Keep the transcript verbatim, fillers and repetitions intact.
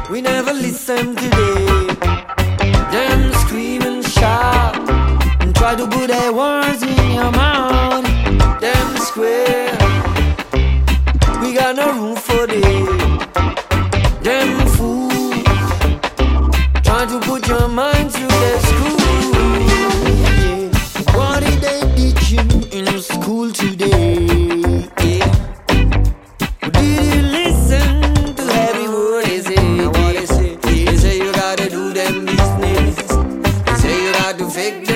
We never listen today. Them scream and shout and try to put their words in your mouth. Them square, we got no room for them. Them fools trying to put your mind through their school. Yeah. What did they teach you in school today? Yeah. Did you listen to every word they say? What they say? They say you gotta do them business. They say you gotta fake